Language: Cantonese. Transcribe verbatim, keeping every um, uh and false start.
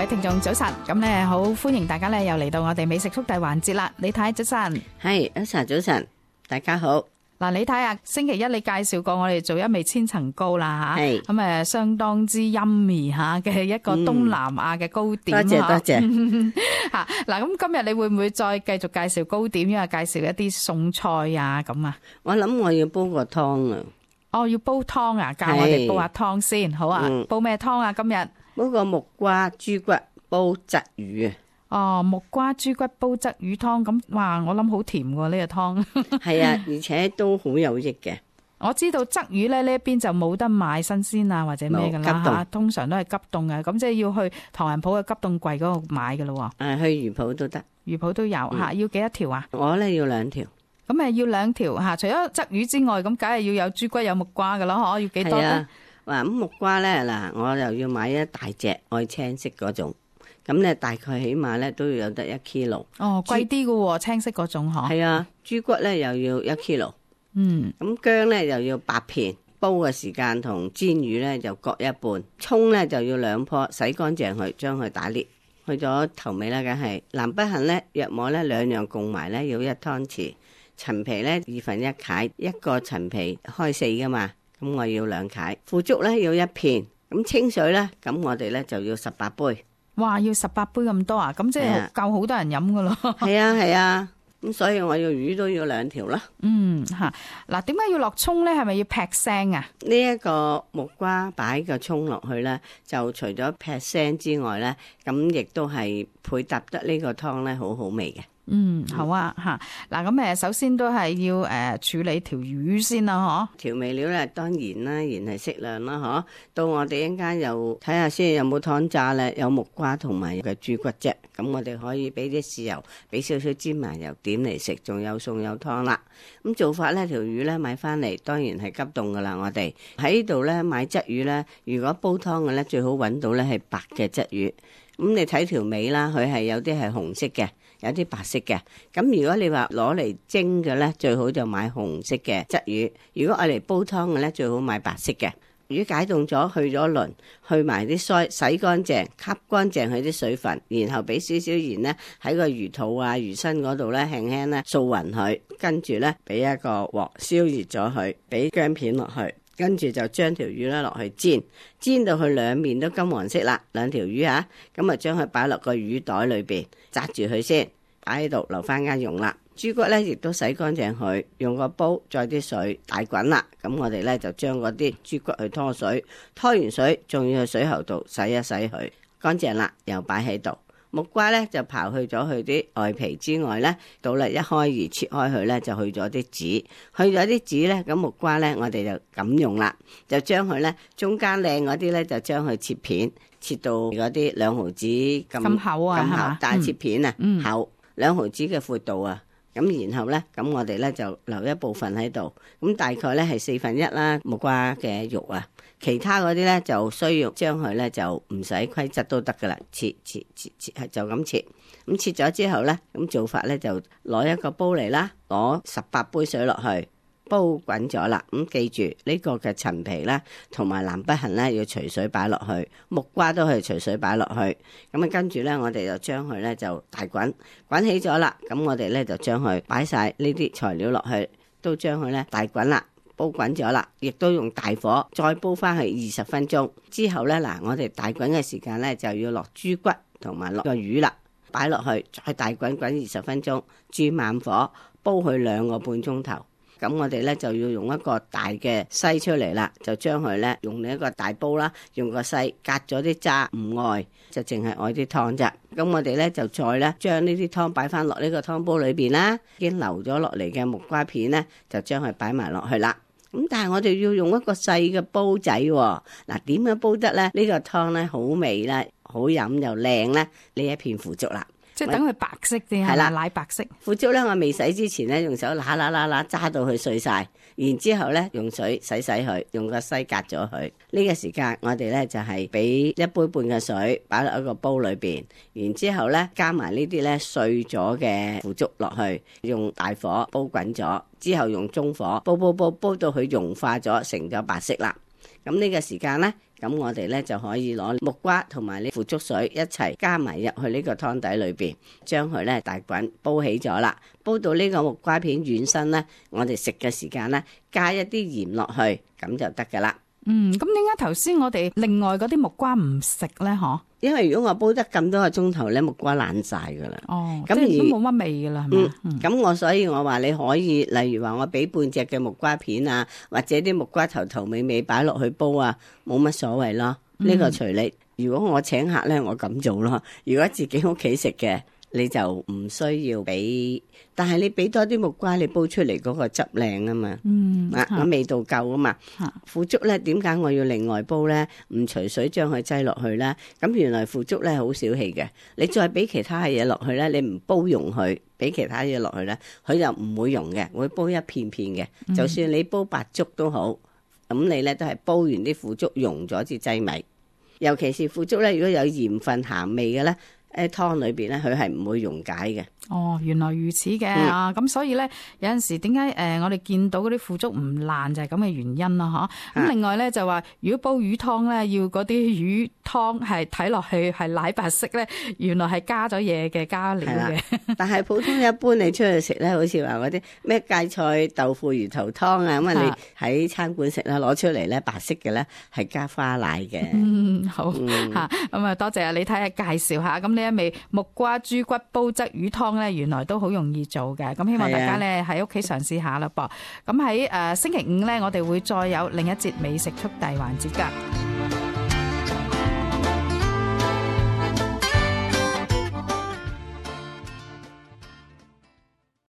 聽眾早晨，咁咧好歡迎大家咧又嚟到我哋美食速遞環節啦。李太早晨， 係Elsa早晨，大家好。 嗱，李太啊，星期一你介紹過我哋做一味千層糕啦吓，咁誒相當之 yummy 吓嘅一個東南亞嘅糕點。 多謝多謝吓。嗱，咁今日你會唔會再繼續介紹糕點，因為介紹一啲餸菜啊咁啊？ 我諗我要煲個湯啊。 哦，要煲湯啊？教我哋煲下湯先，好啊。嗯、煲咩湯啊？今日煲個木瓜豬骨煲鯽魚啊。 哦，木瓜豬骨煲鯽魚湯，咁哇，我諗好甜喎呢個湯。係啊，而且都好有益嘅。 我知道鯽魚咧呢一邊就冇得買新鮮啊或者咩噶啦吓，通常都係急凍嘅，咁即係要去唐人鋪嘅急凍櫃嗰度買噶咯。 誒，去魚鋪都得， 魚鋪都有吓、嗯。要幾多條啊？ 我咧要兩條。 咁誒要兩條吓，除咗鯽魚之外，咁梗係要有豬骨有木瓜噶咯，嗬？要幾多咧？ 話咁木瓜咧嗱，我又要買一大隻愛青色嗰種。咁咧大概起碼咧都要有得一 kilo。哦， 貴啲噶喎，青色嗰種嗬。 係啊，豬骨咧又要一 kilo。嗯。咁薑咧又要八片，煲嘅時間同煎魚咧就各一半。蔥咧就要兩棵，洗乾淨佢，將佢打裂，去咗頭尾啦，梗係。南北杏咧約莫咧兩樣共埋咧要一湯匙。陳皮咧二分一塊，一個陳皮開四噶嘛，咁我要兩塊。腐竹咧要一片，咁清水咧咁我哋咧就要十八杯。 哇，要十八杯咁多啊？咁即係夠好多人飲噶咯。 係啊係啊，咁所以我要魚都要兩條啦。 嗯吓，嗱，點解要落蔥咧？係咪要劈腥啊？ 呢一個木瓜擺個蔥落去咧，就除咗劈腥之外咧，咁亦都係配搭得呢個湯咧，好好味嘅。 嗯，好啊吓，嗱咁誒，首先都係要誒處理條魚先啦，嗬。調味料咧，當然啦，鹽係適量啦，嗬。到我哋一陣間又睇下先有冇湯渣咧，有木瓜同埋嘅豬骨啫。咁我哋可以俾啲豉油，俾少少芝麻油點嚟食，仲有餸有湯啦。咁做法咧，條魚咧買翻嚟，當然係急凍噶啦。我哋喺呢度咧買鯽魚咧，如果煲湯嘅咧，最好揾到咧係白嘅鯽魚。咁你睇條尾啦，佢係有啲係紅色嘅，有啲白色嘅。咁如果你話攞嚟蒸嘅咧，最好就買紅色嘅鯽魚。如果愛嚟煲湯嘅咧，最好買白色嘅。魚解凍咗，去咗鱗，去埋啲腮，洗乾淨，吸乾淨佢啲水分，然後俾少少鹽咧喺個魚肚啊、魚身嗰度咧輕輕咧掃勻佢，跟住咧俾一個鑊燒熱咗佢，俾薑片落去。跟住就將條魚咧落去煎，煎到佢兩面都金黃色啦。兩條魚啊，咁啊將佢擺落個魚袋裏邊，紮住佢先，擺喺度留翻間用啦。豬骨咧亦都洗乾淨佢，用個煲再啲水大滾啦。咁我哋咧就將嗰啲豬骨去拖水，拖完水仲要去水喉度洗一洗佢，乾淨啦，又擺喺度。木瓜咧就刨去咗佢啲外皮之外咧，倒嚟一開二切開佢咧就去咗啲籽，去咗啲籽咧，咁木瓜咧我哋就咁用啦，就將佢咧中間靚嗰啲咧就將佢切片，切到嗰啲兩毫子咁咁厚啊， 咁厚大切片啊， 嗯、 厚兩毫子嘅闊度啊。咁然後咧，咁我哋咧就留一部分喺度，咁大概咧係四分一啦木瓜嘅肉啊，其他嗰啲咧就需要將佢咧就唔使規則都得噶啦，切切切切係就咁切，咁切咗之後咧，咁做法咧就攞一個煲嚟啦，攞十八杯水落去。煲滾咗啦，咁記住呢個嘅陳皮咧，同埋南北杏咧要隨水擺落去，木瓜都係隨水擺落去。咁啊跟住咧，我哋就將佢咧就大滾，滾起咗啦。咁我哋咧就將佢擺晒呢啲材料落去，都將佢咧大滾啦，煲滾咗啦，亦都用大火再煲翻去二十分鐘。之後咧嗱，我哋大滾嘅時間咧就要落豬骨同埋落個魚啦，擺落去再大滾滾二十分鐘，轉慢火煲佢兩個半鐘頭。咁我哋咧就要用一個大嘅篩出嚟啦，就將佢咧用呢一個大煲啦，用個篩隔咗啲渣唔愛，就淨係愛啲湯啫。咁我哋咧就再咧將呢啲湯擺翻落呢個湯煲裏邊啦，已經流咗落嚟嘅木瓜片咧，就將佢擺埋落去啦。咁但係我哋要用一個細嘅煲仔喎，嗱點樣煲得咧？呢個湯咧好味啦，好飲又靚咧，呢一片腐竹啦。 即係等佢白色啲，係啦，奶白色。 腐竹咧，我未洗之前咧，用手揦揦揦揦揸到佢碎晒，然之後咧用水洗洗佢，用個篩隔咗佢。呢個時間我哋咧就係俾一杯半嘅水擺落一個煲裏邊，然之後咧加埋呢啲咧碎咗嘅腐竹落去，用大火煲滾咗，之後用中火煲煲煲煲到佢融化咗，成咗白色啦。咁呢個時間咧， 咁我哋咧就可以攞木瓜同埋呢腐竹水一齊加埋入去呢個湯底裏邊，將佢咧大滾煲起咗啦。煲到呢個木瓜片軟身咧，我哋食嘅時間咧加一啲鹽落去，咁就得噶啦。 嗯，咁點解頭先我哋另外嗰啲木瓜唔食咧？嗬？ 因為如果我煲得咁多個鐘頭咧，木瓜爛晒噶啦。 哦， 咁即係都冇乜味噶啦，係咪？ 嗯，咁我所以我話你可以，例如話我俾半隻嘅木瓜片啊，或者啲木瓜頭頭尾尾擺落去煲啊，冇乜所謂咯。呢、嗯、個隨你。如果我請客咧，我咁做咯。如果自己屋企食嘅，你就唔需要俾，但係你俾多啲木瓜，你煲出嚟嗰個汁靚啊嘛， 嗯， 啊，個味道夠啊嘛。腐竹咧，點解我要另外煲咧？唔隨水將佢擠落去咧？咁原來腐竹咧好小氣嘅，你再俾其他嘢落去咧，你唔煲溶佢，俾其他嘢落去咧，佢就唔會溶嘅，會煲一片片嘅。嗯、就算你煲白粥都好，咁你咧都係煲完啲腐竹溶咗至擠米，尤其是腐竹咧，如果有鹽分鹹味嘅咧。喺湯裏邊咧，佢係唔會溶解嘅。 哦，原來如此嘅、嗯、啊！咁所以咧，有陣時點解誒我哋見到嗰啲腐竹唔爛就係咁嘅原因啦，嗬。咁另外咧就話，如果煲魚湯咧，要嗰啲魚湯係睇落去係奶白色咧，原來係加咗嘢嘅，加料嘅。但係普通一般你出去食咧，好似話嗰啲咩芥菜豆腐魚頭湯啊，咁啊你喺餐館食啦，攞出嚟咧白色嘅咧係加花奶嘅。 嗯，好吓，咁、嗯、啊多謝啊李太介紹下，咁呢一味木瓜豬骨煲汁魚湯咧，原來都好容易做嘅，咁希望大家咧喺屋企嘗試下啦噃。咁喺誒星期五咧，我哋會再有另一節美食速遞環節噶。